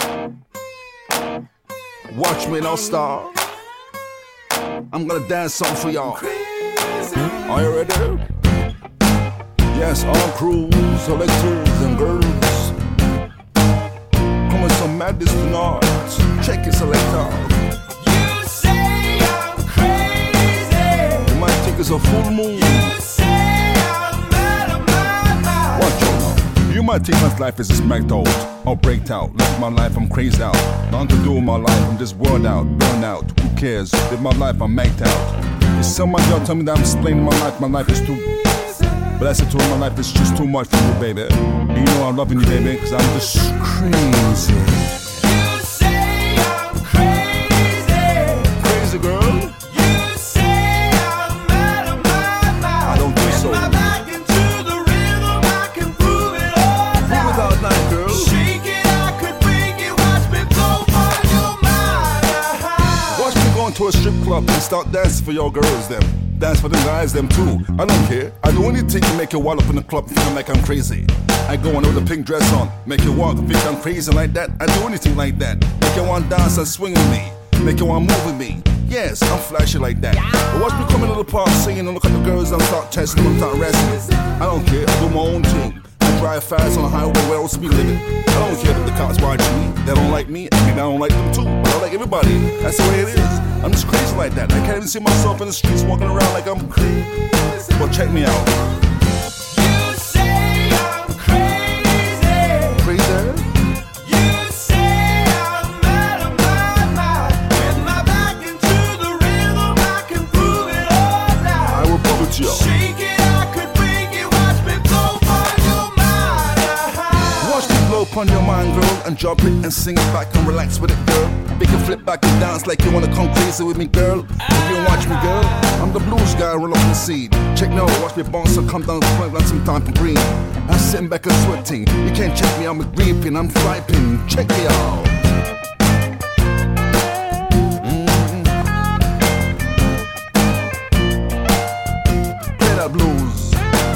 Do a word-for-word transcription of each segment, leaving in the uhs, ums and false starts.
Watch me now, star. I'm gonna dance something for y'all. Are you ready? Yes, all crews, selectors, and girls. Come with some madness tonight. Check it, selector. You say I'm crazy. You might think it's a full moon. You say I'm out of my mind. Watch out now. You might think my life is a smacked out or breaked out. Like my life, I'm crazed out. Nothing to do with my life, I'm just worn out, burned out. Who cares? With my life, I'm macked out. If somebody y'all tell me that I'm explaining my life, my life is too. But I said to her, my life is just too much for you, baby. And you know I'm loving you, baby, cause I'm just crazy. You say I'm crazy. Crazy girl? You say I'm out of my mind. I don't think so. With my back into the rhythm, I can prove it all Prove it all night. night, girl. Shake it, I could break it. Watch me blow on your mind. Watch me go into a strip club and start dancing for your girls, them. Dance for the guys, them too. I don't care. I do anything to make you wall up in the club feeling like I'm crazy. I go on with a pink dress on, make you walk, think I'm crazy like that. I do anything like that. Make you want to dance and swing with me. Make you want to move with me. Yes, I'm flashy like that. But watch me come into the park singing and look at the girls and start testing them and start wrestling. I don't care. I do my own thing. I drive fast on the highway where else be living. I don't care if the cops watching me. They don't like me. I mean, I don't like them too. But I like everybody. That's the way it is. I'm just crazy like that. I can't even see myself in the streets walking around like I'm crazy. Well, check me out. You say I'm crazy. Crazy? You say I'm out of my mind. With my back into the rhythm, I can prove it all night. I will prove it to y'all. Shake it, I could break it. Watch me blow on your mind. Watch me blow upon your mind, girl, and drop it and sing it back and relax with it, girl. Make it flip back and dance like you wanna come crazy with me, girl. If you watch me, girl, I'm the blues guy, roll up the seed. Check now, watch me bounce and come down the front like some time for green. I'm sitting back and sweating. You can't check me, I'm reaping, I'm swiping. Check me out. Mm-hmm. Play that blues.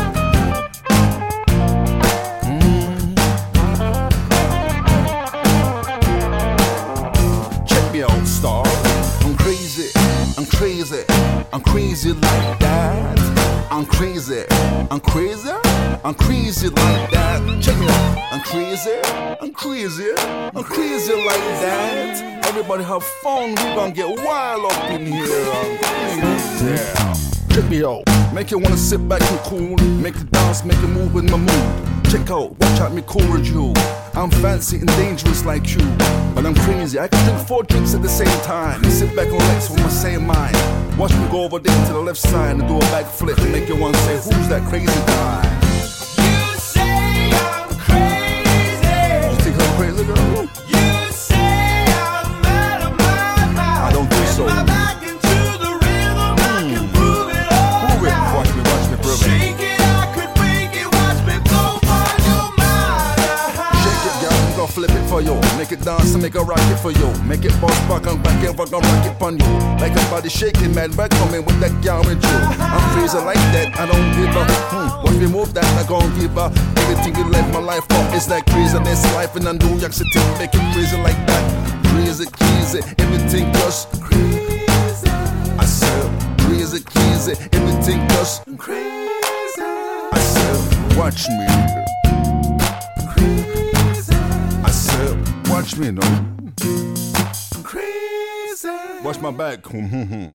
Out, star. I'm crazy, I'm crazy, I'm crazy like that. I'm crazy, I'm crazy, I'm crazy like that. Check me out. I'm crazy, I'm crazy, I'm crazy like that. Everybody have fun, we gon' get wild up in here. I'm crazy. Check me out. Make you wanna sit back and cool. Make you dance, make you move with my mood. Check out, watch out me cool with you. I'm fancy and dangerous like you, but I'm crazy. I can drink four drinks at the same time. Sit back and relax with my same mind. Watch me go over there to the left side and do a backflip and make you want to say, who's that crazy guy? You say I'm crazy. You think I'm crazy, girl? You say I'm out of my mind. I don't think so. With my back into the rhythm, I can prove it all Prove it. night. Watch me, watch me, prove it. Shake it, I could break it. Watch me blow on your mind. Shake it, girl, I'm gonna flip it for you. Make it dance and make a rock it for you. Make it bounce back and back and we're gonna rock it on you. Like a body shaking, man, back coming with that girl with you. I'm crazy like that, I don't give up. Hmm. Once we move that, I gon' give up. Everything you live my life up, it's like craziness. Life in a New York City, make it crazy like that. Crazy, crazy, everything just crazy. I said, crazy, crazy, everything just Crazy. I said, watch me. I said, watch me, no. Crazy. Watch my back.